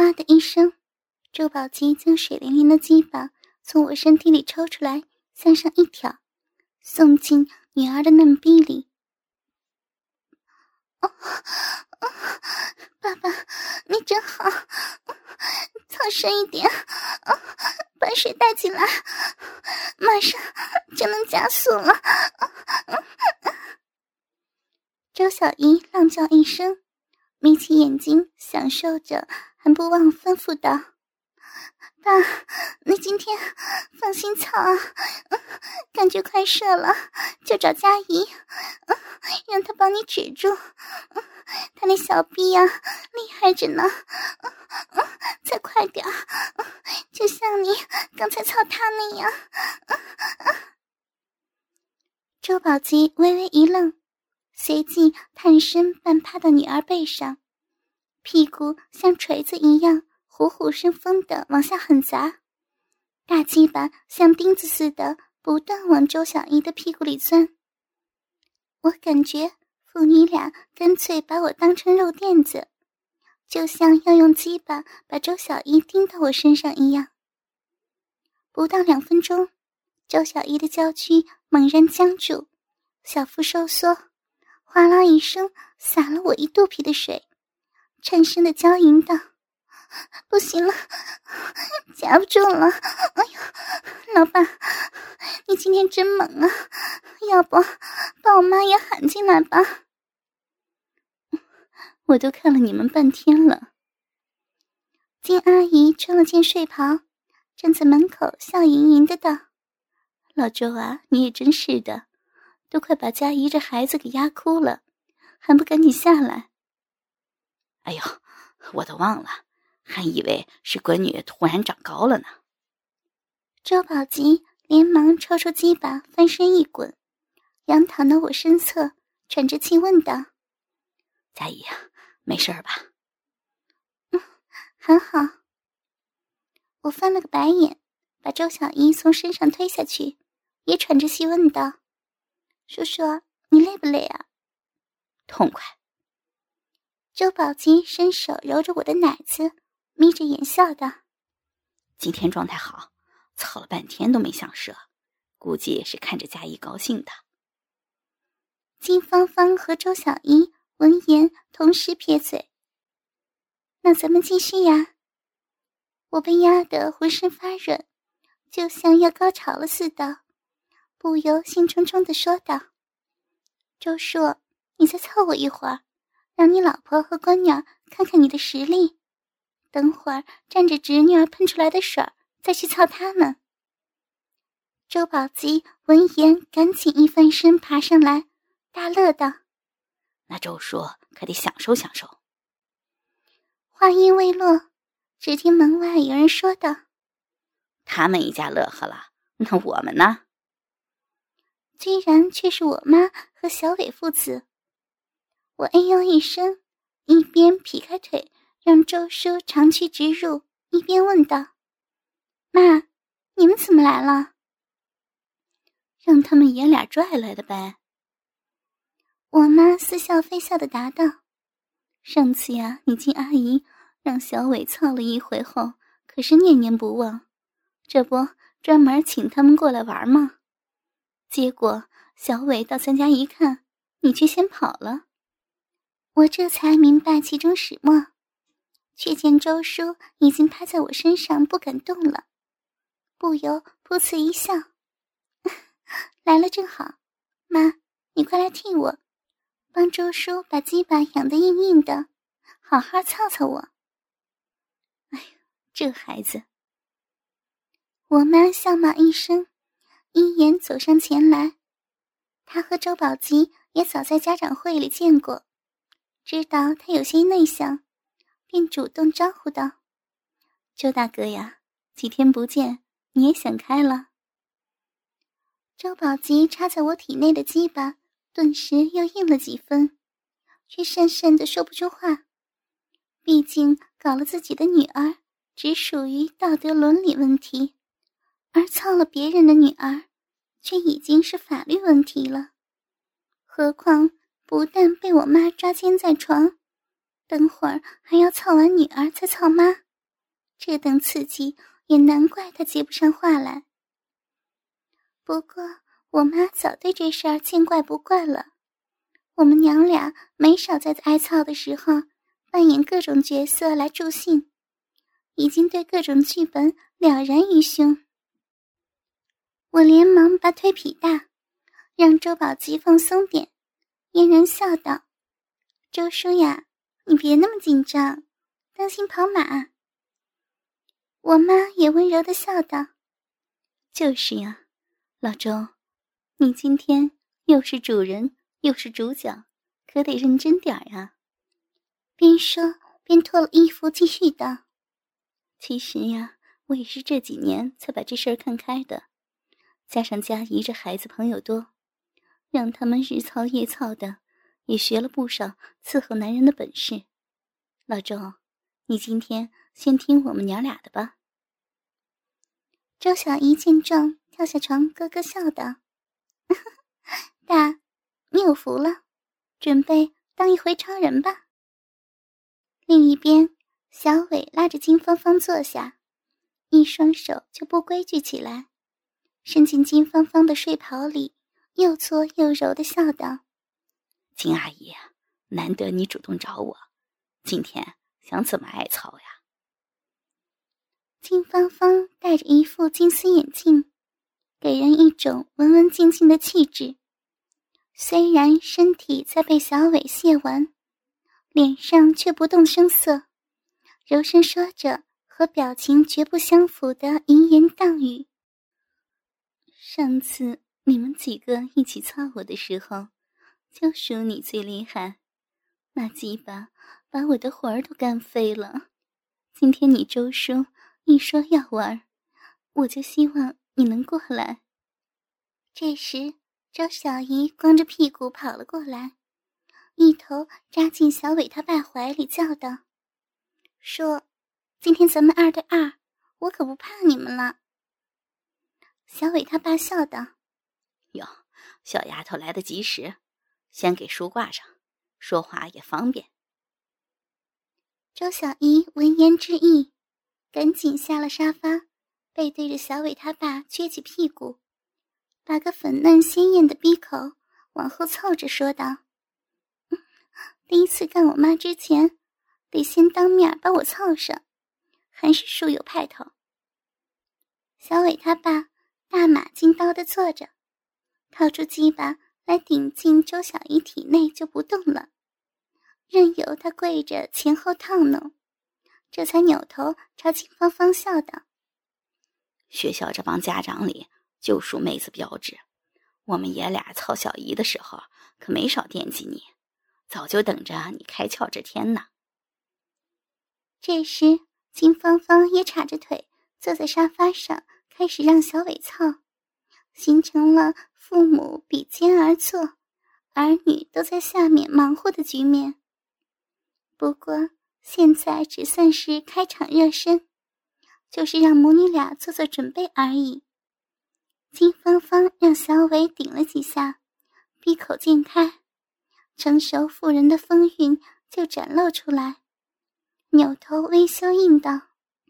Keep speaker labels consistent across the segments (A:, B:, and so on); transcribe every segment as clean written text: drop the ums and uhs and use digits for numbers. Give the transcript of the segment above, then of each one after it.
A: 哗的一声，周宝吉将水灵灵的鸡巴从我身体里抽出来，向上一挑，送进女儿的嫩逼里。爸爸，你真好，操深一点，把水带进来，马上就能加速了。周小姨浪叫一声，眯起眼睛享受着，还不忘吩咐道：爸，你今天放心操啊，感觉快射了就找佳怡，让她帮你止住，她那小逼啊厉害着呢，再快点，就像你刚才操她那样。周宝吉微微一愣，随即探身半趴到女儿背上，屁股像锤子一样虎虎生风地往下狠砸，大鸡巴像钉子似的不断往周小姨的屁股里钻。我感觉父女俩干脆把我当成肉垫子，就像要用鸡巴把周小姨钉到我身上一样。不到2分钟，周小姨的娇躯猛然僵住，小腹收缩，哗啦一声洒了我一肚皮的水，颤声的娇吟道：不行了，夹不住了，哎呦，老爸，你今天真猛啊，要不把我妈也喊进来吧。我都看了你们半天了。金阿姨穿了件睡袍，站在门口笑盈盈的道：老周啊，你也真是的，都快把佳怡这孩子给压哭了，还不赶紧下来。
B: 哎呦，我都忘了，还以为是闺女突然长高了呢。
A: 周宝吉连忙抽出鸡巴，翻身一滚，仰躺到我身侧，喘着气问道：
B: 佳怡啊，没事吧？
A: 还好。我翻了个白眼，把周小姨从身上推下去，也喘着气问道：叔叔，你累不累啊？
B: 痛快。
A: 周宝吉伸手揉着我的奶子，眯着眼笑道：
B: 今天状态好，操了半天都没想射，估计是看着佳怡高兴的。
A: 金芳芳和周小姨闻言同时撇嘴。那咱们继续呀。我被压得浑身发软，就像要高潮了似的，不由兴冲冲地说道：周叔，你再凑我一会儿，让你老婆和闺女儿看看你的实力，等会儿蘸着侄女儿喷出来的水再去操他们。周宝吉闻言赶紧一翻身爬上来，大乐道：
B: 那周叔可得享受享受。
A: 话音未落，只听门外有人说道：
B: 他们一家乐呵了，那我们呢？
A: 居然却是我妈和小伟父子。我哎呦一声，一边劈开腿让周叔长驱直入，一边问道：妈，你们怎么来了？
B: 让他们爷俩拽来的呗。
A: 我妈似笑非笑地答道：上次呀，你金阿姨让小伟操了一回后，可是念念不忘，这不专门请他们过来玩吗？结果小伟到咱家一看，你却先跑了。我这才明白其中始末，却见周叔已经趴在我身上不敢动了，不由噗呲一笑。来了正好，妈，你快来替我帮周叔把鸡巴养得硬硬的，好好操操我。哎呦，这孩子。我妈笑骂一声，一言走上前来。她和周宝吉也早在家长会里见过，知道他有些内向，便主动招呼道：周大哥呀，几天不见，你也想开了。周宝吉插在我体内的鸡巴顿时又硬了几分，却讪讪地说不出话。毕竟搞了自己的女儿只属于道德伦理问题，而操了别人的女儿却已经是法律问题了。何况不但被我妈抓奸在床，等会儿还要操完女儿再操妈， 这等刺激也难怪他接不上话来。不过我妈早对这事儿见怪不怪了，我们娘俩没少在挨操的时候扮演各种角色来助兴，已经对各种剧本了然于胸。我连忙拔腿劈大，让周宝吉放松点，嫣然笑道：“周叔呀，你别那么紧张，当心跑马。”我妈也温柔地笑道：“
B: 就是呀，老周，你今天又是主人又是主角，可得认真点啊。”
A: 边说边脱了衣服继续道：“
B: 其实呀，我也是这几年才把这事儿看开的，加上佳怡这孩子朋友多，让他们日操夜操的，也学了不少伺候男人的本事。老周，你今天先听我们娘俩的吧。”
A: 周小姨见状跳下床咯咯笑道：“大，你有福了，准备当一回超人吧。”另一边，小伟拉着金芳芳坐下，一双手就不规矩起来，伸进金芳芳的睡袍里，又搓又揉地笑道：“
B: 金阿姨，难得你主动找我，今天想怎么挨操呀？”
A: 金芳芳戴着一副金丝眼镜，给人一种文文静静的气质。虽然身体在被小伟亵完，脸上却不动声色，柔声说着和表情绝不相符的淫言荡语。
B: 上次你们几个一起操我的时候，就属你最厉害，那鸡巴把我的魂儿都干飞了。今天你周叔一说要玩，我就希望你能过来。
A: 这时周小姨光着屁股跑了过来，一头扎进小伟他爸怀里叫道：“说，今天咱们2对2，我可不怕你们了。”小伟他爸笑道：“
B: 哟，小丫头来得及时，先给书挂上，说话也方便。”
A: 周小姨闻言之意，赶紧下了沙发，背对着小伟他爸撅起屁股，把个粉嫩鲜艳的逼口往后凑着说道：“第一次干我妈之前，得先当面把我操上，还是术有派头。”小伟他爸大马金刀地坐着，掏出鸡巴来顶进周小姨体内就不动了，任由她跪着前后套弄，这才扭头朝金芳芳笑道：“
B: 学校这帮家长里就属妹子标致，我们爷俩操小姨的时候可没少惦记你，早就等着你开窍这天呢。”
A: 这时金芳芳也叉着腿坐在沙发上，开始让小伟操，形成了父母比肩而坐，儿女都在下面忙活的局面。不过现在只算是开场热身，就是让母女俩做做准备而已。金芳芳让小伟顶了几下，闭口渐开，成熟妇人的风韵就展露出来，扭头微羞应道：“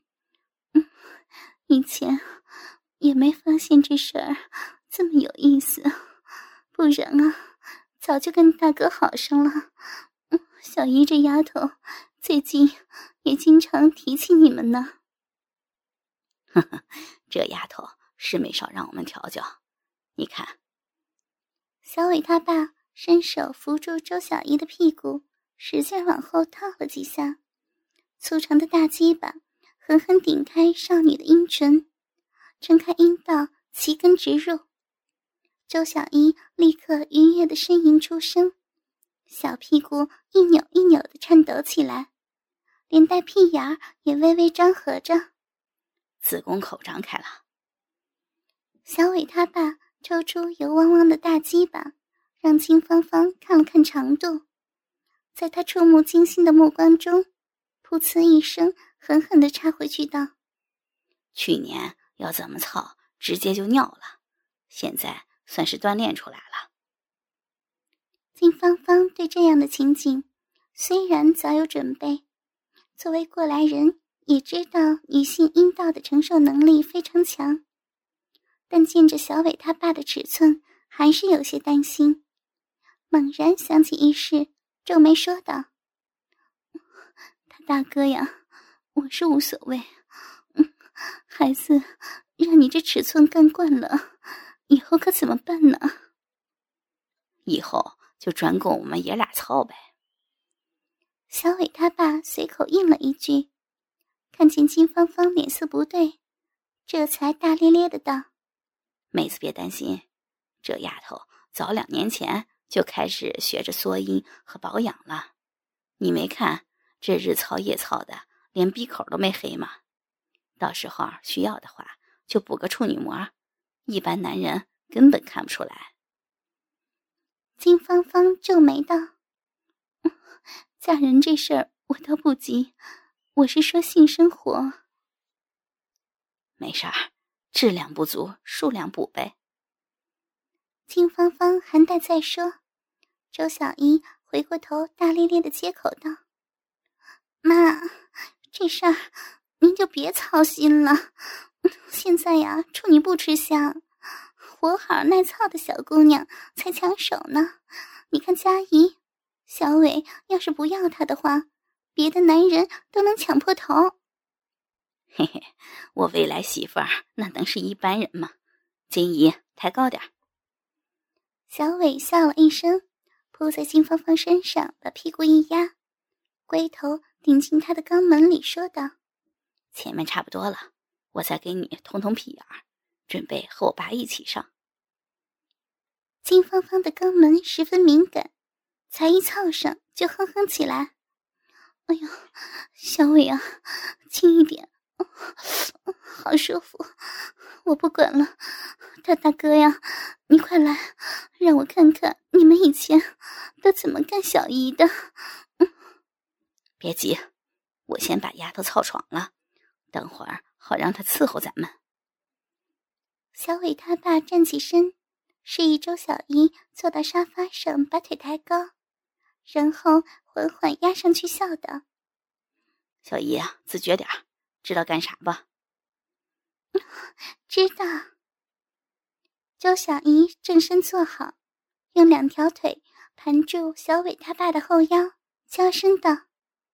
A: 以前也没发现这事儿这么有意思，不然啊，早就跟大哥好上了。小姨这丫头最近也经常提起你们呢。”“
B: 呵呵，这丫头是没少让我们调教。你看。”
A: 小伟他爸伸手扶住周小姨的屁股，使劲往后套了几下，粗长的大鸡巴狠狠顶开少女的阴唇，撑开阴道，齐根直入。周小姨立刻愉悦的呻吟出声，小屁股一扭一扭的颤抖起来，连带屁眼也微微张合着，
B: 子宫口张开了。
A: 小伟他爸抽出油汪汪的大鸡巴，让金芳芳看了看长度，在他触目惊心的目光中，噗呲一声狠狠地插回去道：“
B: 去年要怎么操直接就尿了，现在算是锻炼出来了。”
A: 金芳芳对这样的情景虽然早有准备，作为过来人也知道女性阴道的承受能力非常强，但见着小伟他爸的尺寸，还是有些担心。猛然想起一事，皱眉说道：“他大哥呀，我是无所谓。孩子让你这尺寸干惯了，以后可怎么办呢？”
B: 以后就专供我们爷俩操呗。
A: 小伟他爸随口应了一句，看见金芳芳脸色不对，这才大咧咧的道：“
B: 妹子别担心，这丫头早2年前就开始学着缩阴和保养了。你没看这日操夜操的，连鼻口都没黑吗？到时候需要的话就补个处女膜，一般男人根本看不出来。”
A: 金芳芳皱眉道：“嫁人这事儿我倒不急，我是说性生活。”
B: 没事儿，质量不足数量补呗。
A: 金芳芳还待再说，周小姨回过头大咧咧的接口道：“妈，这事儿您就别操心了。现在呀，处女不吃香，活好耐操的小姑娘才抢手呢。你看佳怡，小伟要是不要她的话，别的男人都能抢破头。”
B: 嘿嘿，我未来媳妇儿那能是一般人吗？金姨，抬高点。
A: 小伟笑了一声，扑在金芳芳身上，把屁股一压，龟头顶进她的肛门里，说道：“
B: 前面差不多了，我再给你通通屁眼儿，准备和我爸一起上。”
A: 金芳芳的肛门十分敏感，才一操上就哼哼起来：“哎呦，小伟啊，轻一点，好舒服，我不管了。他大哥呀，你快来，让我看看你们以前都怎么干小姨的。”
B: 别急，我先把丫头操爽了，等会儿好让她伺候咱们。
A: 小伟他爸站起身，示意周小姨坐到沙发上，把腿抬高，然后缓缓压上去，笑道：“
B: 小姨啊，自觉点儿，知道干啥吧？”“
A: 知道。”周小姨正身坐好，用2条腿盘住小伟他爸的后腰，娇声道：“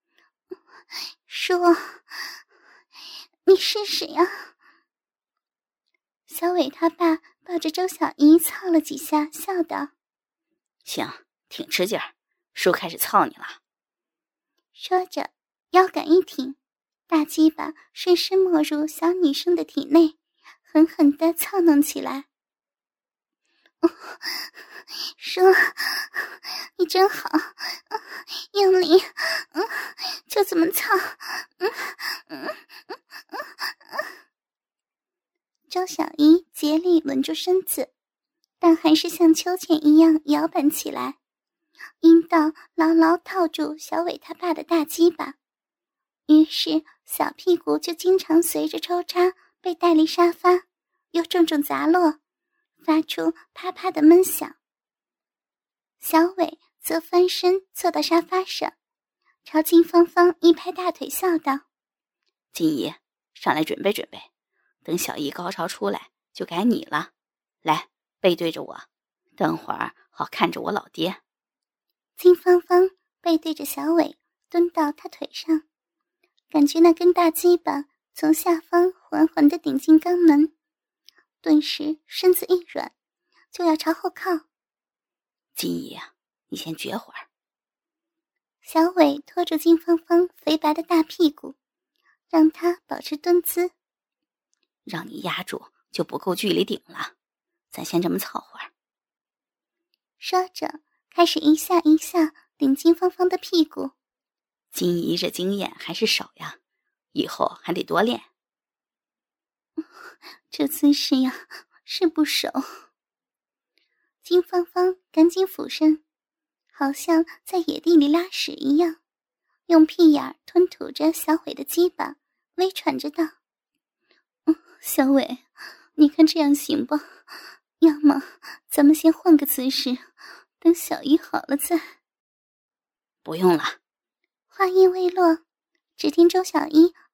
A: 说，你试试呀。”小伟他爸抱着周小姨操了几下，笑道：“
B: 行，挺吃劲儿，叔开始操你了。”
A: 说着腰杆一挺，大鸡巴顺势没入小女生的体内，狠狠地操弄起来。“说，你真好，用力，就这么操。”周小姨竭力稳住身子，但还是像秋千一样摇摆起来，阴道牢牢套住小伟他爸的大鸡巴，于是小屁股就经常随着抽插被带离沙发，又重重砸落，发出啪啪的闷响。小伟则翻身坐到沙发上，朝金芳芳一拍大腿，笑道：“
B: 金姨，上来准备准备，等小姨高潮出来就该你了。来，背对着我，等会儿好看着我老爹。”
A: 金芳芳背对着小伟，蹲到他腿上，感觉那根大鸡巴从下方缓缓地顶进肛门，顿时身子一软，就要朝后靠。
B: “金姨啊，你先撅会儿。”
A: 小伟拖住金芳芳肥白的大屁股，让她保持蹲姿。
B: “让你压住就不够距离顶了，咱先这么操会儿。”
A: 说着开始一下一下顶金芳芳的屁股。
B: “金姨这经验还是少呀，以后还得多练。”“
A: 这姿势呀，是不熟。”金芳芳赶紧俯身，好像在野地里拉屎一样，用屁眼吞吐着小伟的鸡巴，微喘着道：“小伟，你看这样行不？要么咱们先换个姿势，等小姨好了再。”“
B: 不用了。”
A: 话音未落，只听周小姨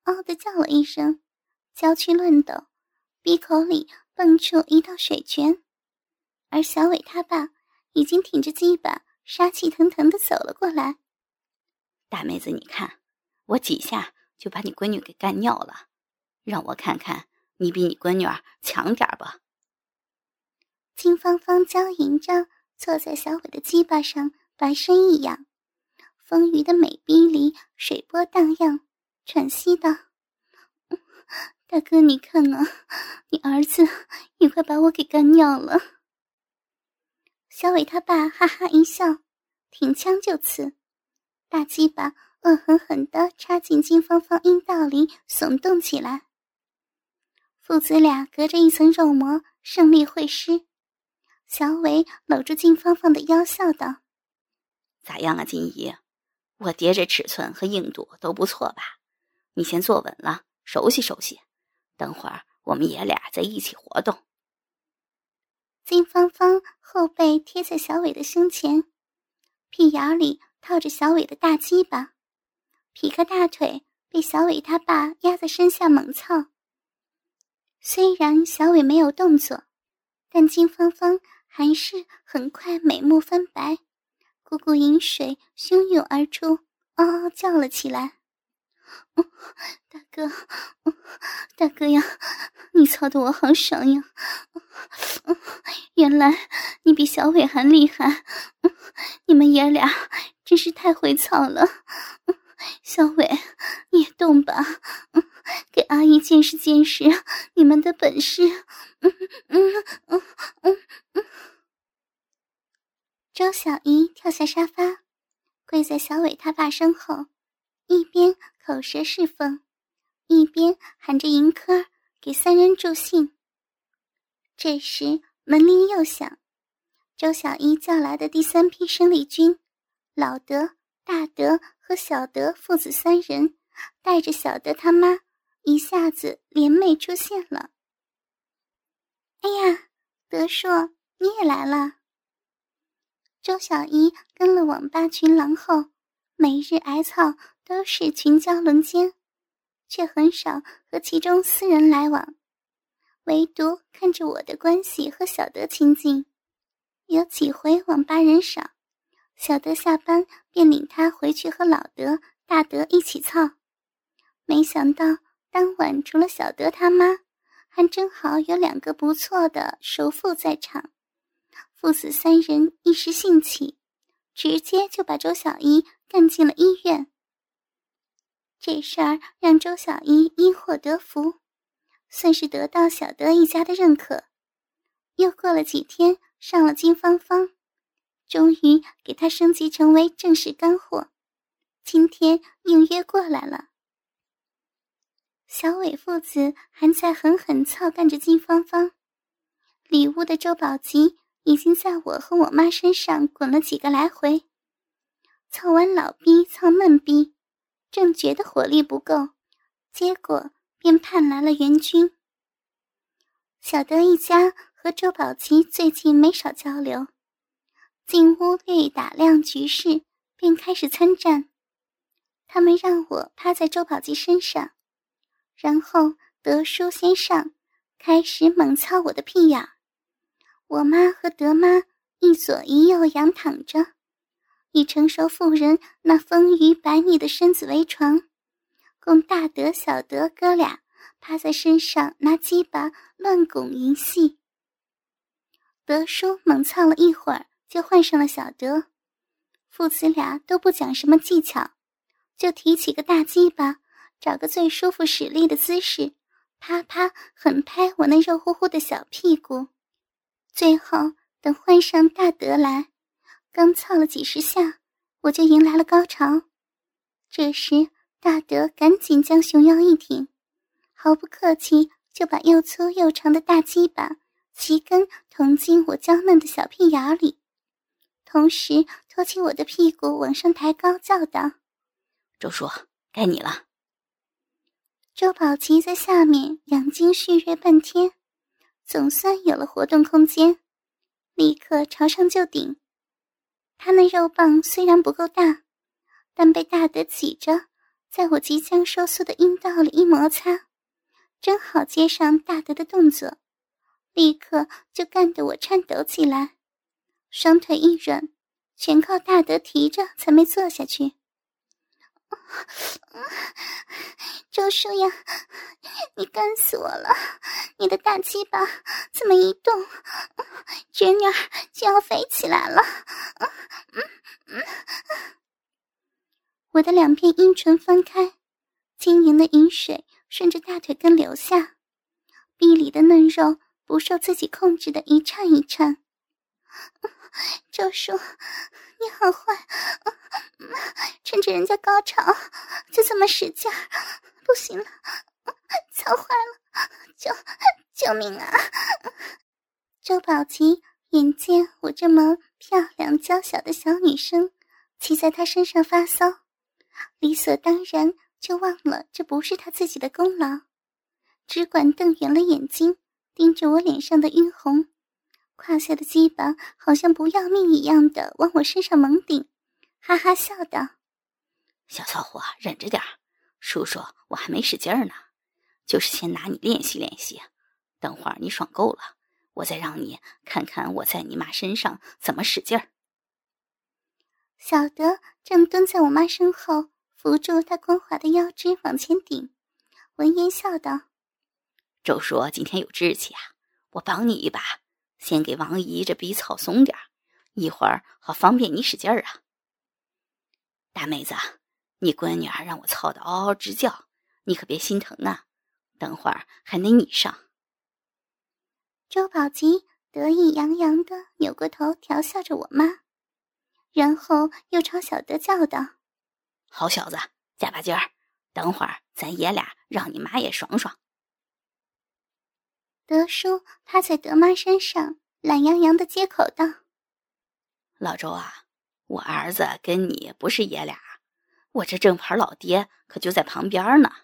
A: 嗷地叫了一声，娇躯乱抖，鼻口里蹦出一道水泉，而小伟他爸已经挺着鸡巴，杀气腾腾地走了过来。
B: 大妹子，你看，我几下就把你闺女给干尿了，让我看看你比你闺女儿强点吧。
A: 金芳芳娇吟着坐在小伟的鸡巴上，白身一仰，丰腴的美臂里水波荡漾，喘息道：大哥，你看啊，你儿子也快把我给干尿了。小伟他爸哈哈一笑，挺枪就刺，大鸡巴恶狠狠地插进金芳芳阴道里，耸动起来。父子俩隔着一层肉膜，胜利会师。小伟搂住金芳芳的腰，笑道：
B: 咋样啊，金姨？我爹这尺寸和硬度都不错吧？你先坐稳了，熟悉熟悉，等会儿我们爷俩在一起活动。
A: 金芳芳后背贴在小伟的胸前，屁眼里套着小伟的大鸡巴，劈开大腿被小伟他爸压在身下猛操。虽然小伟没有动作，但金芳芳还是很快美目翻白，股股淫水汹涌而出，嗷嗷叫了起来。大哥，大哥呀，你操得我好爽呀！原来你比小伟还厉害，你们爷俩真是太会操了。小伟，你也动吧，给阿姨见识见识你们的本事。周小姨跳下沙发，跪在小伟他爸身后，一边口舌侍奉，一边喊着迎科给三人助兴。这时门铃又响，周小姨叫来的第三批生力军，老德、大德和小德父子三人带着小德他妈一下子联袂出现了。哎呀，德叔，你也来了。周小姨跟了网吧群狼后，每日挨操都是群交轮奸，却很少和其中私人来往，唯独看着我的关系和小德亲近。有几回网吧人少，小德下班便领他回去和老德、大德一起操。没想到当晚除了小德他妈，还正好有2个不错的熟妇在场。父子三人一时兴起，直接就把周小姨干进了医院。这事儿让周小姨因祸得福，算是得到小德一家的认可。又过了几天，上了金芳芳，终于给她升级成为正式干货。今天应约过来了。小伟父子还在狠狠操干着金芳芳，里屋的周宝吉已经在我和我妈身上滚了几个来回，操完老逼操嫩逼，正觉得火力不够，结果便盼来了援军。小德一家和周宝吉最近没少交流，进屋略一打量局势，便开始参战。他们让我趴在周宝吉身上，然后德叔先上，开始猛操我的屁眼。我妈和德妈一左一右仰躺着，以成熟妇人那丰腴白腻的身子为床，供大德小德哥俩趴在身上拿鸡巴乱拱淫戏。德叔猛操了一会儿，就换上了小德，父子俩都不讲什么技巧，就提起个大鸡巴，找个最舒服使力的姿势，啪啪狠拍我那肉乎乎的小屁股。最后等换上大德来，刚操了几十下，我就迎来了高潮。这时大德赶紧将熊腰一挺，毫不客气就把又粗又长的大鸡巴齐根捅进我娇嫩的小屁眼里，同时托起我的屁股往上抬高，叫道：
B: 周叔，该你了。
A: 周宝吉在下面养精蓄锐半天，总算有了活动空间，立刻朝上就顶。他那肉棒虽然不够大，但被大德挤着， 在我即将收缩的阴道里一摩擦，正好接上大德的动作，立刻就干得我颤抖起来，双腿一软，全靠大德提着才没坐下去。周叔呀，你干死我了！你的大鸡巴怎么一动，侄女儿就要飞起来了。我的两片阴唇翻开，晶莹的饮水顺着大腿根流下，臂里的嫩肉不受自己控制的一颤一颤。周叔，你好坏，趁着人家高潮就这么使劲儿，不行了，操坏了，救命啊！周宝吉眼见我这么漂亮娇小的小女生骑在他身上发骚，理所当然就忘了这不是他自己的功劳，只管瞪圆了眼睛盯着我脸上的晕红，胯下的鸡巴好像不要命一样的往我身上猛顶，哈哈笑道：
B: 小骚货，忍着点儿，叔叔我还没使劲儿呢，就是先拿你练习练习，等会儿你爽够了，我再让你看看我在你妈身上怎么使劲儿。
A: 小德正蹲在我妈身后，扶住她光滑的腰肢往前顶，闻言笑道：
B: 周叔今天有志气啊，我帮你一把，先给王姨这逼操松点儿，一会儿好方便你使劲儿啊。大妹子，你闺女儿让我操得嗷嗷直叫，你可别心疼啊，等会儿还得你上。
A: 周宝吉得意洋洋地扭过头调笑着我妈，然后又朝小德叫道：
B: 好小子，加把劲儿，等会儿咱爷俩让你妈也爽爽。
A: 德叔趴在德妈身上，懒洋洋地接口道：
B: 老周啊，我儿子跟你不是爷俩，我这正牌老爹可就在旁边呢。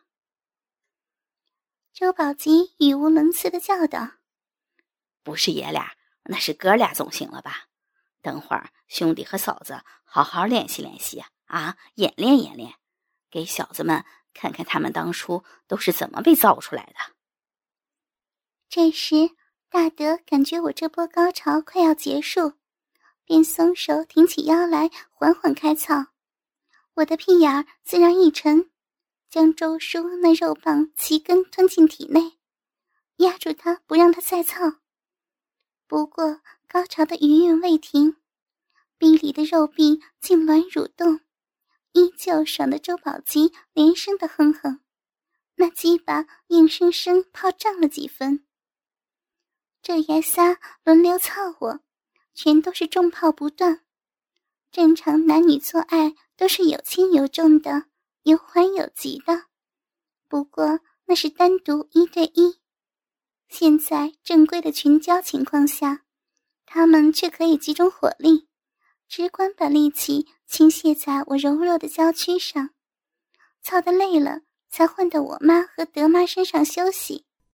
A: 周宝吉语无伦次地叫道：
B: 不是爷俩，那是哥俩总行了吧？等会儿兄弟和嫂子好好练习练习啊，演练演练，给小子们看看他们当初都是怎么被造出来的。
A: 这时大德感觉我这波高潮快要结束，便松手挺起腰来缓缓开操，我的屁眼儿自然一沉，将周叔那肉棒齐根吞进体内，压住他不让他再操。不过高潮的余韵未停，臂里的肉壁痉挛蠕动，依旧爽得周宝吉连声的哼哼，那鸡巴硬生生泡胀了几分。这爷仨轮流操我，全都是重炮不断。正常男女做爱都是有轻有重的，有缓有急的，不过那是单独1对1。现在正规的群交情况下，他们却可以集中火力，只管把力气倾泻在我柔弱的娇躯上，操得累了才换到我妈和德妈身上休息。